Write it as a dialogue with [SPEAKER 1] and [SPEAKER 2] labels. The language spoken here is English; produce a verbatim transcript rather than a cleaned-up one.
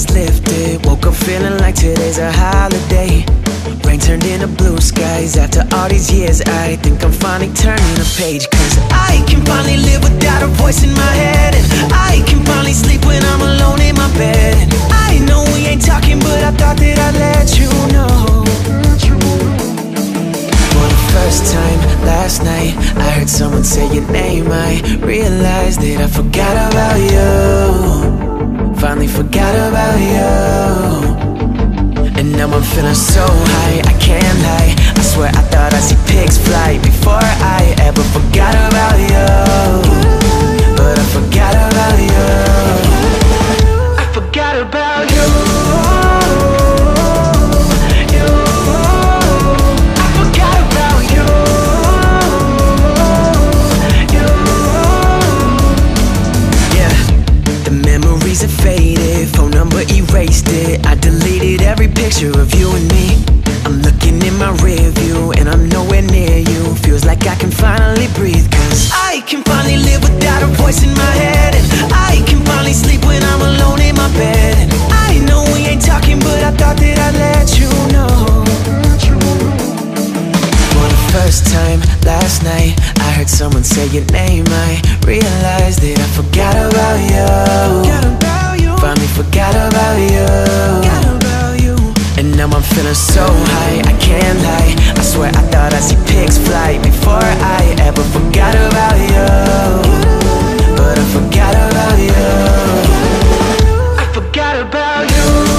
[SPEAKER 1] was lifted. Woke up feeling like today's a holiday. Rain turned into blue skies. After all these years, I think I'm finally turning a page. Cause I can finally live without a voice in my head. And I can finally sleep when I'm alone in my bed. And I know we ain't talking, but I thought that I'd let you know. For the first time last night, I heard someone say your name. I realized that I forgot about you. Finally forgot about you. And now I'm feeling so high, I can't lie. I swear I thought I'd see pigs fly before I ever forgot about you. But I forgot about you. I forgot about you. You. I forgot about you. You. Yeah, the memories have faded, phone number erased it. I deleted every picture of you and me. I'm looking in my rear view and I'm nowhere near you. Feels like I can finally breathe. Cause I can finally live without a voice in my head. And I can finally sleep when I'm alone in my bed. And I know we ain't talking, but I thought that I'd let you know. For the first time last night, I heard someone say your name. I realized that I forgot about you. Finally forgot about you. And now I'm feeling so high, I can't lie. I swear I thought I'd see pigs fly before I ever forgot about you. But I forgot about you. I forgot about you.